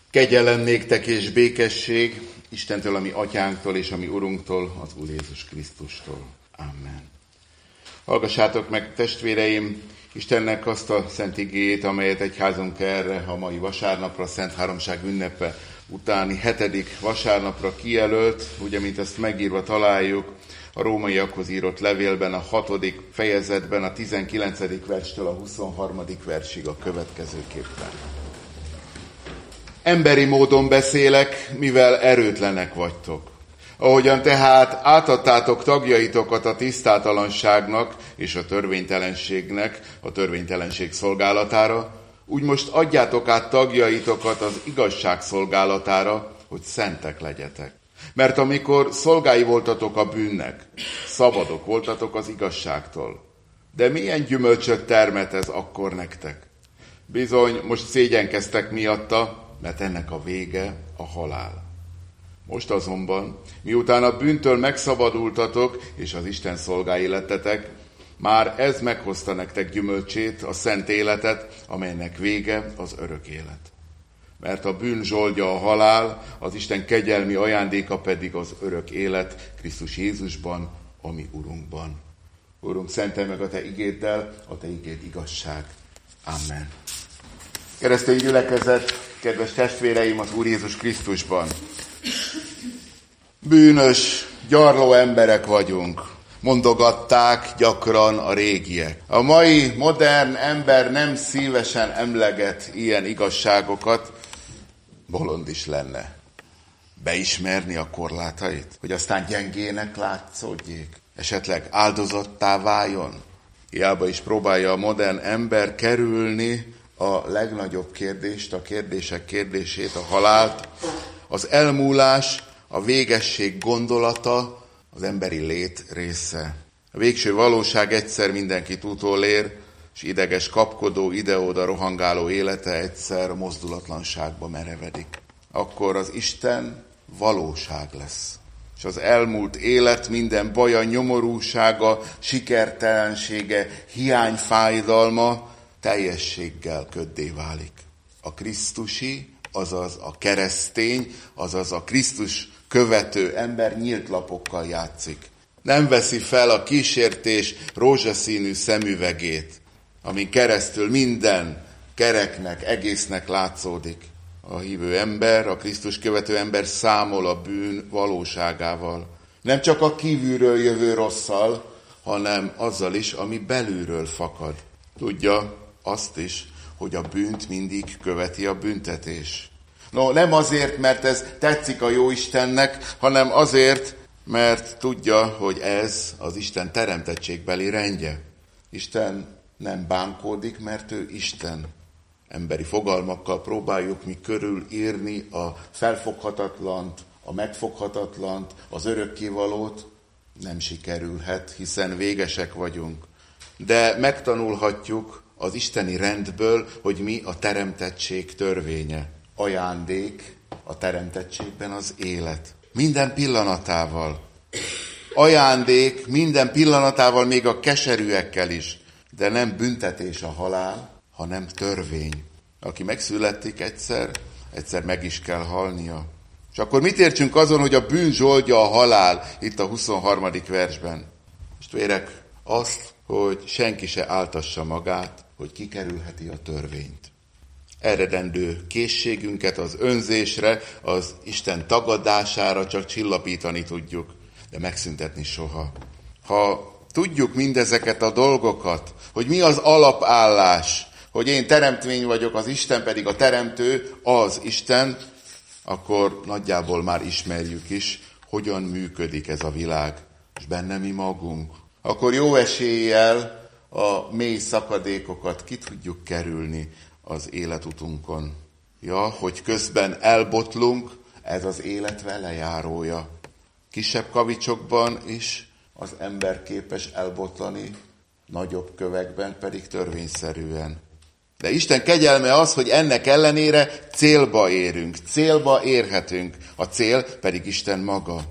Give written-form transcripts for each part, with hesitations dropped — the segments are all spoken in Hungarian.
Kegyelem néktek és békesség Istentől, a mi atyánktól és a mi Urunktól, az Úr Jézus Krisztustól. Amen. Hallgassátok meg, testvéreim, Istennek azt a szent igéjét, amelyet egyházunk erre a mai vasárnapra, a Szent Háromság ünnepe utáni 7. vasárnapra kijelölt, ugye, mint ezt megírva találjuk a rómaiakhoz írott levélben, a 6. fejezetben, a 19. verstől a 23. versig a következőképpen. Emberi módon beszélek, mivel erőtlenek vagytok. Ahogyan tehát átadtátok tagjaitokat a tisztátalanságnak és a törvénytelenségnek, a törvénytelenség szolgálatára, úgy most adjátok át tagjaitokat az igazság szolgálatára, hogy szentek legyetek. Mert amikor szolgái voltatok a bűnnek, szabadok voltatok az igazságtól. De milyen gyümölcsöt termet ez akkor nektek? Bizony, most szégyenkeztek miatta, mert ennek a vége a halál. Most azonban, miután a bűntől megszabadultatok, és az Isten szolgái lettetek, már ez meghozta nektek gyümölcsét, a szent életet, amelynek vége az örök élet. Mert a bűn zsoldja a halál, az Isten kegyelmi ajándéka pedig az örök élet Krisztus Jézusban, a mi Urunkban. Urunk, szentelj meg a Te igéddel, a Te igéd igazság. Amen. Keresztény gyülekezet, kedves testvéreim az Úr Jézus Krisztusban! Bűnös, gyarló emberek vagyunk, mondogatták gyakran a régiek. A mai modern ember nem szívesen emleget ilyen igazságokat, bolond is lenne. Beismerni a korlátait, hogy aztán gyengének látszódjék, esetleg áldozattá váljon. Hiába is próbálja a modern ember kerülni a legnagyobb kérdést, a kérdések kérdését, a halált, az elmúlás, a végesség gondolata az emberi lét része. A végső valóság egyszer mindenkit utolér, és ideges kapkodó, ide-oda rohangáló élete egyszer mozdulatlanságba merevedik. Akkor az Isten valóság lesz. És az elmúlt élet minden baja, nyomorúsága, sikertelensége, hiányfájdalma teljességgel köddé válik. A krisztusi, azaz a keresztény, azaz a Krisztus követő ember nyílt lapokkal játszik. Nem veszi fel a kísértés rózsaszínű szemüvegét, amin keresztül minden kereknek, egésznek látszódik. A hívő ember, a Krisztus követő ember számol a bűn valóságával. Nem csak a kívülről jövő rosszal, hanem azzal is, ami belülről fakad. Tudja azt is, hogy a bűnt mindig követi a büntetés. No, nem azért, mert ez tetszik a Jóistennek, hanem azért, mert tudja, hogy ez az Isten teremtettségbeli rendje. Isten nem bánkódik, mert ő Isten. Emberi fogalmakkal próbáljuk mi körülírni a felfoghatatlant, a megfoghatatlant, az örökkévalót. Nem sikerülhet, hiszen végesek vagyunk. De megtanulhatjuk az isteni rendből, hogy mi a teremtettség törvénye. Ajándék a teremtettségben az élet. Minden pillanatával. Ajándék minden pillanatával, még a keserűekkel is. De nem büntetés a halál, hanem törvény. Aki megszületik egyszer meg is kell halnia. És akkor mit értsünk azon, hogy a bűn zsoldja a halál itt a 23. versben? Most vérek azt, hogy senki se áltassa magát, hogy kikerülheti a törvényt. Eredendő készségünket az önzésre, az Isten tagadására csak csillapítani tudjuk, de megszüntetni soha. Ha tudjuk mindezeket a dolgokat, hogy mi az alapállás, hogy én teremtmény vagyok, az Isten pedig a teremtő, az Isten, akkor nagyjából már ismerjük is, hogyan működik ez a világ, és benne mi magunk. Akkor jó eséllyel a mély szakadékokat ki tudjuk kerülni az életutunkon. Ja, hogy közben elbotlunk, ez az élet velejárója. Kisebb kavicsokban is az ember képes elbotlani, nagyobb kövekben pedig törvényszerűen. De Isten kegyelme az, hogy ennek ellenére célba érünk, célba érhetünk. A cél pedig Isten maga.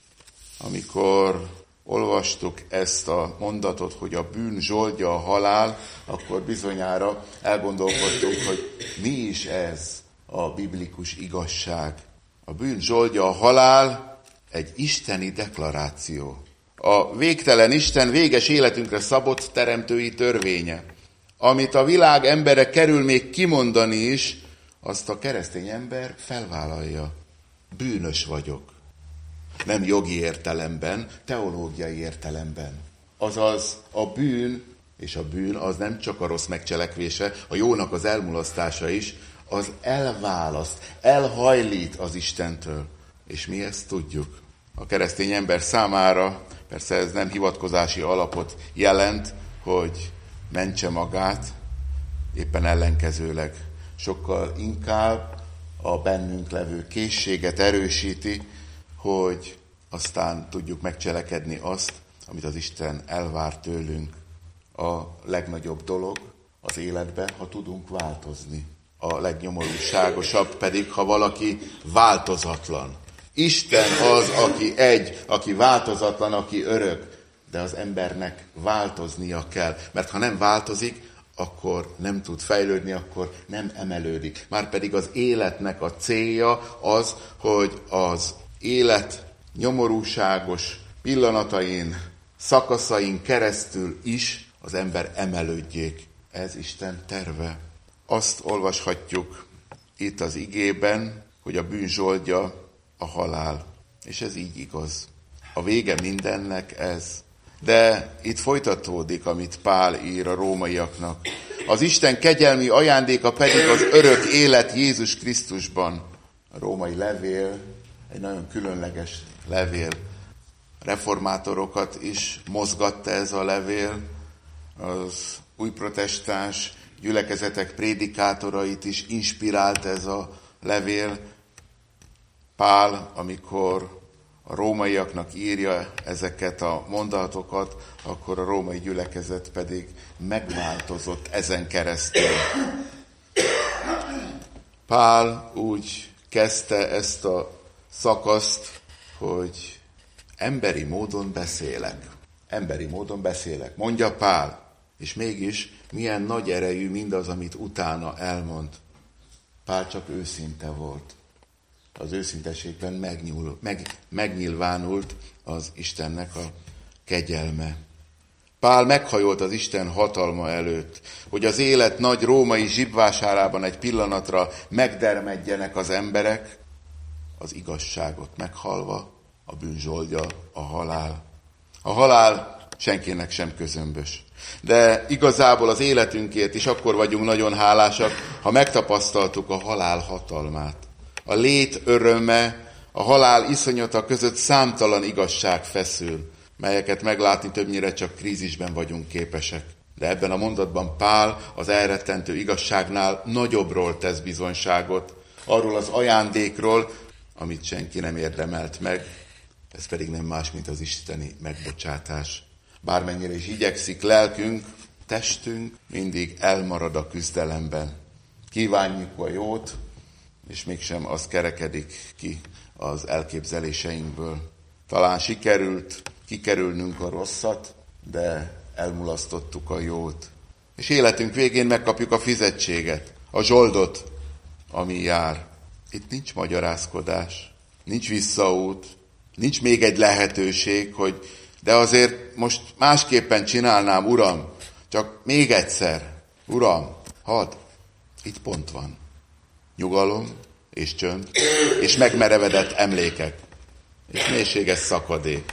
Amikor olvastuk ezt a mondatot, hogy a bűn zsoldja a halál, akkor bizonyára elgondolkodtunk, hogy mi is ez. a biblikus igazság. A bűn zsoldja, a halál egy isteni deklaráció. A végtelen Isten véges életünkre szabott teremtői törvénye. Amit a világ embere kerül még kimondani is, azt a keresztény ember felvállalja. Bűnös vagyok. Nem jogi értelemben, teológiai értelemben. Azaz a bűn, és a bűn az nem csak a rossz megcselekvése, a jónak az elmulasztása is, az elválaszt, elhajlít az Istentől. És mi ezt tudjuk. A keresztény ember számára, persze ez nem hivatkozási alapot jelent, hogy mentse magát, éppen ellenkezőleg. Sokkal inkább a bennünk levő készséget erősíti, hogy aztán tudjuk megcselekedni azt, amit az Isten elvár tőlünk. A legnagyobb dolog az életben, ha tudunk változni. A legnyomorúságosabb pedig, ha valaki változatlan. Isten az, aki változatlan, aki örök, de az embernek változnia kell. Mert ha nem változik, akkor nem tud fejlődni, akkor nem emelődik. Márpedig az életnek a célja az, hogy az élet nyomorúságos pillanatain, szakaszain keresztül is az ember emelődjék. Ez Isten terve. Azt olvashatjuk itt az igében, hogy a bűn zsoldja a halál. És ez így igaz. A vége mindennek ez. De itt folytatódik, amit Pál ír a rómaiaknak. Az Isten kegyelmi ajándéka pedig az örök élet Jézus Krisztusban. A római levél egy nagyon különleges levél. Reformátorokat is mozgatta ez a levél. Az új protestáns gyülekezetek prédikátorait is inspirált ez a levél. Pál, amikor a rómaiaknak írja ezeket a mondatokat, akkor a római gyülekezet pedig megváltozott ezen keresztül. Pál úgy kezdte ezt a szakaszt, hogy emberi módon beszélek. Emberi módon beszélek, mondja Pál. És mégis milyen nagy erejű mindaz, amit utána elmond. Pál csak őszinte volt. Az őszinteségben megnyilvánult az Istennek a kegyelme. Pál meghajolt az Isten hatalma előtt, hogy az élet nagy római zsibvásárában egy pillanatra megdermedjenek az emberek, az igazságot meghalva, a bűn zsoldja a halál. A halál senkinek sem közömbös. De igazából az életünkért is akkor vagyunk nagyon hálásak, ha megtapasztaltuk a halál hatalmát. A lét öröme, a halál iszonyata között számtalan igazság feszül, melyeket meglátni többnyire csak krízisben vagyunk képesek. De ebben a mondatban Pál az elrettentő igazságnál nagyobbról tesz bizonyságot, arról az ajándékról, amit senki nem érdemelt meg, ez pedig nem más, mint az isteni megbocsátás. Bármennyire is igyekszik lelkünk, testünk mindig elmarad a küzdelemben. Kívánjuk a jót, és mégsem az kerekedik ki az elképzeléseinkből. Talán sikerült kikerülnünk a rosszat, de elmulasztottuk a jót. És életünk végén megkapjuk a fizetséget, a zsoldot, ami jár. Itt nincs magyarázkodás, nincs visszaút, nincs még egy lehetőség, hogy de azért most másképpen csinálnám, Uram, csak még egyszer. Uram, hadd, itt pont van. Nyugalom és csönd, és megmerevedett emlékek, és mélységes szakadék,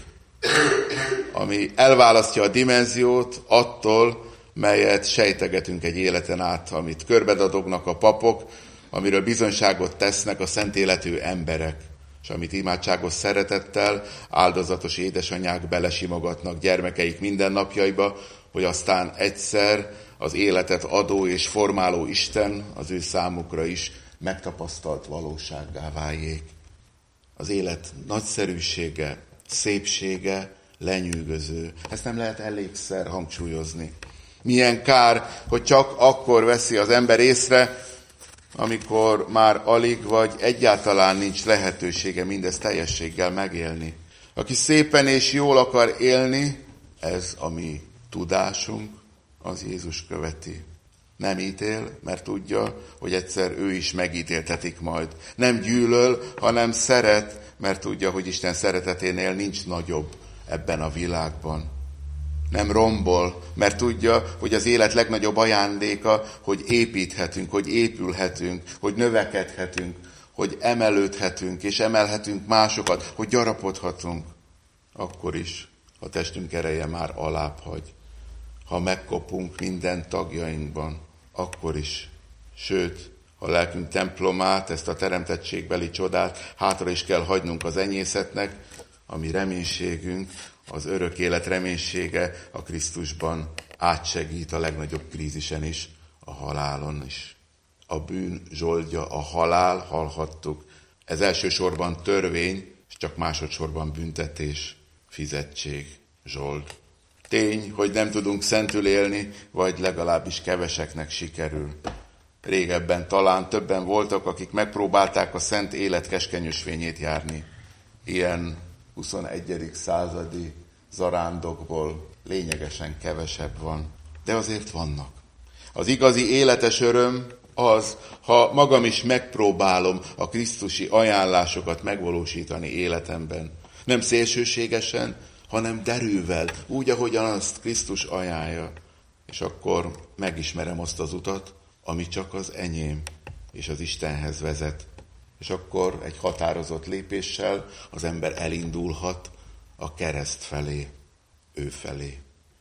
ami elválasztja a dimenziót attól, melyet sejtegetünk egy életen át, amit körbedadognak a papok, amiről bizonyságot tesznek a szent életű emberek, és amit imádságos szeretettel áldozatos édesanyák belesimogatnak gyermekeik mindennapjaiba, hogy aztán egyszer az életet adó és formáló Isten az ő számukra is megtapasztalt valósággá váljék. Az élet nagyszerűsége, szépsége lenyűgöző. Ezt nem lehet elégszer hangsúlyozni. Milyen kár, hogy csak akkor veszi az ember észre, amikor már alig vagy egyáltalán nincs lehetősége mindezt teljességgel megélni. Aki szépen és jól akar élni, ez a mi tudásunk, az Jézus követi. Nem ítél, mert tudja, hogy egyszer ő is megítéltetik majd. Nem gyűlöl, hanem szeret, mert tudja, hogy Isten szereteténél nincs nagyobb ebben a világban. Nem rombol, mert tudja, hogy az élet legnagyobb ajándéka, hogy építhetünk, hogy épülhetünk, hogy növekedhetünk, hogy emelődhetünk és emelhetünk másokat, hogy gyarapodhatunk. Akkor is a testünk ereje már alább hagy. Ha megkopunk minden tagjainkban, akkor is. Sőt, a lelkünk templomát, ezt a teremtettségbeli csodát hátra is kell hagynunk az enyészetnek, ami reménységünk, az örök élet reménysége a Krisztusban átsegít a legnagyobb krízisen is, a halálon is. A bűn zsoldja a halál, hallhattuk. Ez elsősorban törvény, és csak másodszorban büntetés, fizetség, zsold. Tény, hogy nem tudunk szentül élni, vagy legalábbis keveseknek sikerül. Régebben talán többen voltak, akik megpróbálták a szent élet keskenyös fényét járni. Ilyen 21. századi zarándokból lényegesen kevesebb van, de azért vannak. Az igazi életes öröm az, ha magam is megpróbálom a krisztusi ajánlásokat megvalósítani életemben. Nem szélsőségesen, hanem derűvel, úgy, ahogyan azt Krisztus ajánlja. És akkor megismerem azt az utat, ami csak az enyém, és az Istenhez vezet. És akkor egy határozott lépéssel az ember elindulhat a kereszt felé, ő felé.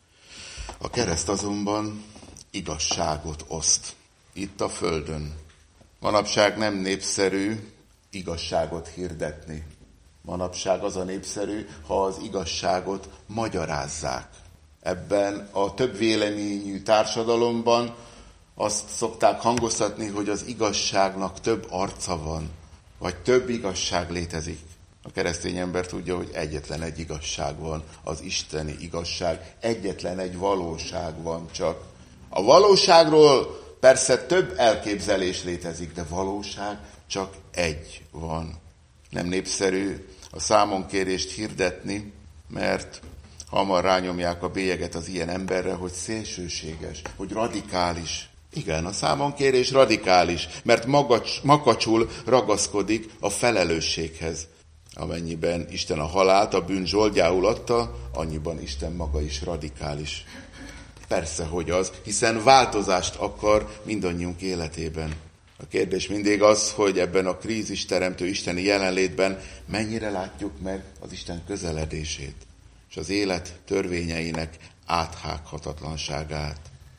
A kereszt azonban igazságot oszt, itt a földön. Manapság nem népszerű igazságot hirdetni. Manapság az a népszerű, ha az igazságot magyarázzák. Ebben a több véleményű társadalomban azt szokták hangoztatni, hogy az igazságnak több arca van, vagy több igazság létezik. A keresztény ember tudja, hogy egyetlen egy igazság van, az isteni igazság. Egyetlen egy valóság van csak. A valóságról persze több elképzelés létezik, de valóság csak egy van. Nem népszerű a számonkérést hirdetni, mert hamar rányomják a bélyeget az ilyen emberre, hogy szélsőséges, hogy radikális. Igen, a számonkérés radikális, mert makacsul ragaszkodik a felelősséghez. Amennyiben Isten a halált a bűn zsoldjául adta, annyiban Isten maga is radikális. Persze, hogy az, hiszen változást akar mindannyiunk életében. A kérdés mindig az, hogy ebben a krízis teremtő isteni jelenlétben mennyire látjuk meg az Isten közeledését, és az élet törvényeinek áthághatatlanságát.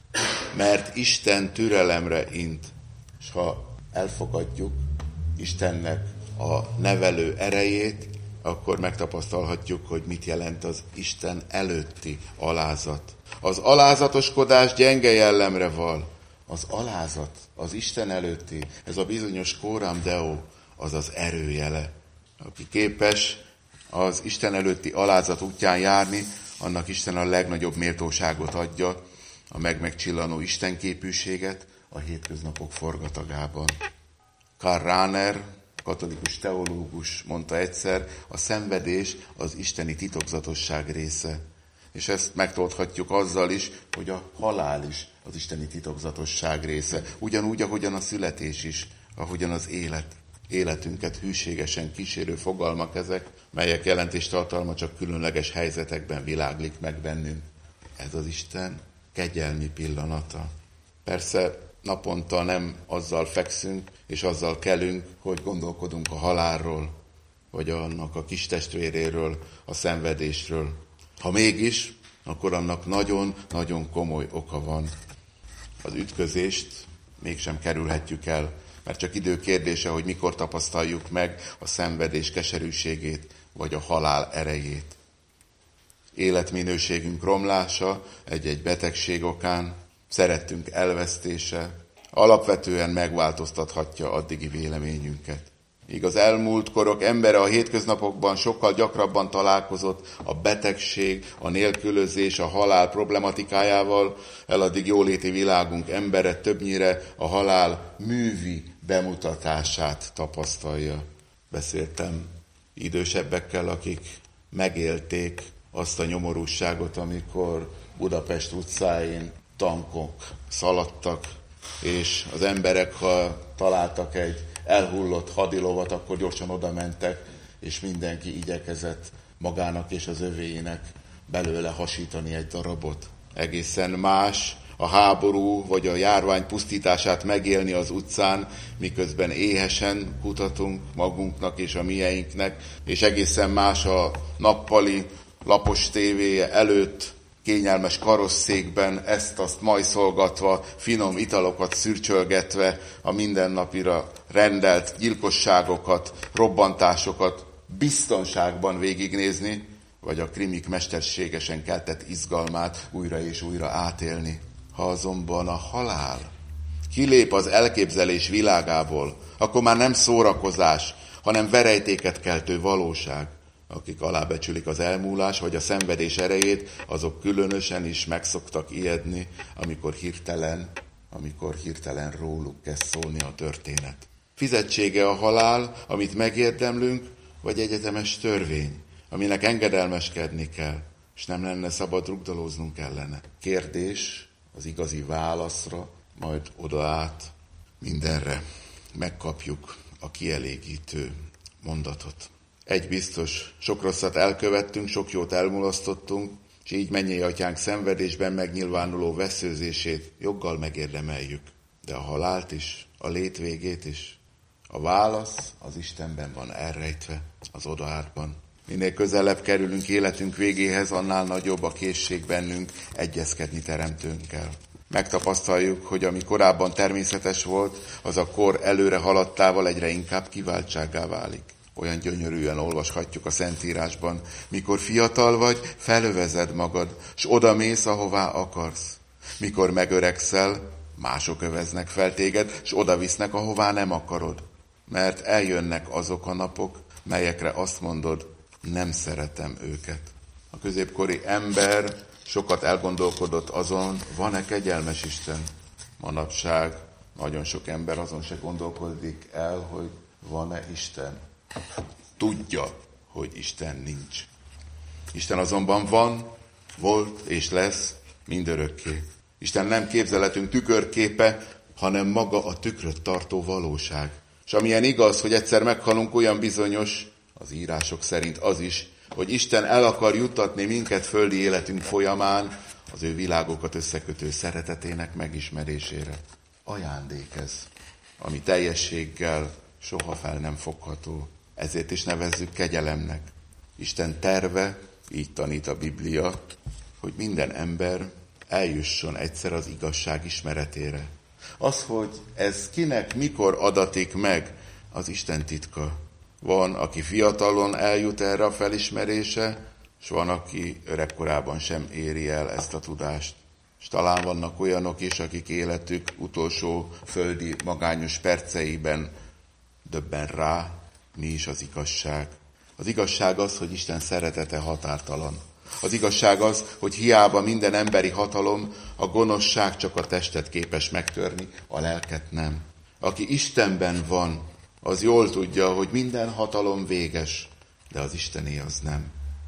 Mert Isten türelemre int, és ha elfogadjuk Istennek a nevelő erejét, akkor megtapasztalhatjuk, hogy mit jelent az Isten előtti alázat. Az alázatoskodás gyenge jellemre val. Az alázat, az Isten előtti, ez a bizonyos coram deo, az az erőjele. Aki képes az Isten előtti alázat útján járni, annak Isten a legnagyobb méltóságot adja, a megcsillanó istenképűséget a hétköznapok forgatagában. Karl Rahner, katolikus teológus mondta egyszer, a szenvedés az isteni titokzatosság része. És ezt megtudhatjuk azzal is, hogy a halál is az isteni titokzatosság része. Ugyanúgy, ahogyan a születés is, ahogyan az életünket hűségesen kísérő fogalmak ezek, melyek jelentéstartalma csak különleges helyzetekben világlik meg bennünk. Ez az Isten kegyelmi pillanata. Persze naponta nem azzal fekszünk, és azzal kelünk, hogy gondolkodunk a halálról, vagy annak a kis testvéréről, a szenvedésről. Ha mégis, akkor annak nagyon-nagyon komoly oka van. Az ütközést mégsem kerülhetjük el, mert csak idő kérdése, hogy mikor tapasztaljuk meg a szenvedés keserűségét, vagy a halál erejét. Életminőségünk romlása egy-egy betegség okán, szerettünk elvesztése, alapvetően megváltoztathatja addigi véleményünket. Míg az elmúlt korok embere a hétköznapokban sokkal gyakrabban találkozott a betegség, a nélkülözés, a halál problematikájával, eladdig jóléti világunk embere többnyire a halál művi bemutatását tapasztalja. Beszéltem idősebbekkel, akik megélték azt a nyomorúságot, amikor Budapest utcáin tankok szaladtak, és az emberek, ha találtak egy elhullott hadilovat, akkor gyorsan oda mentek, és mindenki igyekezett magának és az övéinek belőle hasítani egy darabot. Egészen más a háború vagy a járvány pusztítását megélni az utcán, miközben éhesen kutatunk magunknak és a mieinknek, és egészen más a nappali lapos tévéje előtt kényelmes karosszékben ezt-azt majszolgatva, finom italokat szürcsölgetve a mindennapira rendelt gyilkosságokat, robbantásokat biztonságban végignézni, vagy a krimik mesterségesen keltett izgalmát újra és újra átélni. Ha azonban a halál kilép az elképzelés világából, akkor már nem szórakozás, hanem verejtéket keltő valóság. Akik alábecsülik az elmúlás vagy a szenvedés erejét, azok különösen is megszoktak ijedni, amikor hirtelen róluk kezd szólni a történet. Fizetsége a halál, amit megérdemlünk, vagy egyetemes törvény, aminek engedelmeskedni kell, és nem lenne szabad rugdalóznunk ellene. Kérdés az igazi válaszra, majd oda át mindenre megkapjuk a kielégítő mondatot. Egy biztos, sok rosszat elkövettünk, sok jót elmulasztottunk, és így mennyei atyánk szenvedésben megnyilvánuló veszőzését joggal megérdemeljük. De a halált is, a létvégét is. A válasz az Istenben van elrejtve, az odaátban. Minél közelebb kerülünk életünk végéhez, annál nagyobb a készség bennünk egyezkedni teremtőnkkel. Megtapasztaljuk, hogy ami korábban természetes volt, az a kor előre haladtával egyre inkább kiváltsággá válik. Olyan gyönyörűen olvashatjuk a Szentírásban, mikor fiatal vagy, felövezed magad, s odamész, ahová akarsz. Mikor megöregszel, mások öveznek fel téged, s odavisznek, ahová nem akarod. Mert eljönnek azok a napok, melyekre azt mondod, nem szeretem őket. A középkori ember sokat elgondolkodott azon, van-e kegyelmes Isten. Manapság nagyon sok ember azon se gondolkodik el, hogy van-e Isten. Tudja, hogy Isten nincs. Isten azonban van, volt és lesz mindörökké. Isten nem képzeletünk tükörképe, hanem maga a tükröt tartó valóság. És amilyen igaz, hogy egyszer meghalunk, olyan bizonyos, az írások szerint az is, hogy Isten el akar juttatni minket földi életünk folyamán az ő világokat összekötő szeretetének megismerésére. Ajándék ez, ami teljességgel soha fel nem fogható. Ezért is nevezzük kegyelemnek. Isten terve, így tanít a Biblia, hogy minden ember eljusson egyszer az igazság ismeretére. Az, hogy ez kinek mikor adatik meg, az Isten titka. Van, aki fiatalon eljut erre a felismerése, és van, aki öregkorában sem éri el ezt a tudást. És talán vannak olyanok is, akik életük utolsó földi magányos perceiben döbben rá, mi is az igazság. Az igazság az, hogy Isten szeretete határtalan. Az igazság az, hogy hiába minden emberi hatalom, a gonoszság csak a testet képes megtörni, a lelket nem. Aki Istenben van, az jól tudja, hogy minden hatalom véges, de az Istené az nem.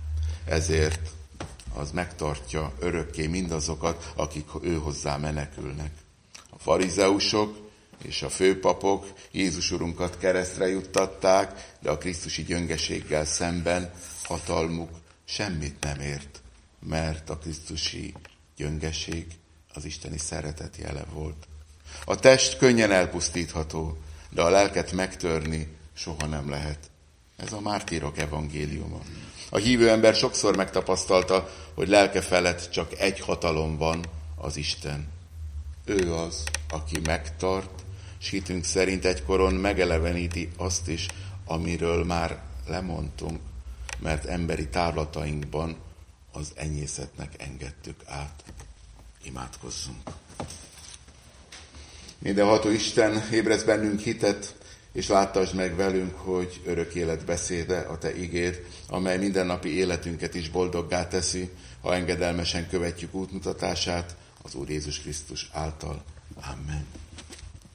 Ezért az megtartja örökké mindazokat, akik őhozzá menekülnek. A farizeusok és a főpapok Jézus Urunkat keresztre juttatták, de a krisztusi gyöngeséggel szemben hatalmuk semmit nem ért, mert a krisztusi gyöngeség az isteni szeretet jele volt. A test könnyen elpusztítható, de a lelket megtörni soha nem lehet. Ez a mártírok evangéliuma. A hívő ember sokszor megtapasztalta, hogy lelke felett csak egy hatalom van, az Isten. Ő az, aki megtart, s hitünk szerint egykoron megeleveníti azt is, amiről már lemondtunk, mert emberi távlatainkban az enyészetnek engedtük át. Imádkozzunk! Mindenható Isten, ébreszt bennünk hitet, és láttasd meg velünk, hogy örök élet beszéde a Te igéd, amely mindennapi életünket is boldoggá teszi, ha engedelmesen követjük útmutatását az Úr Jézus Krisztus által. Amen.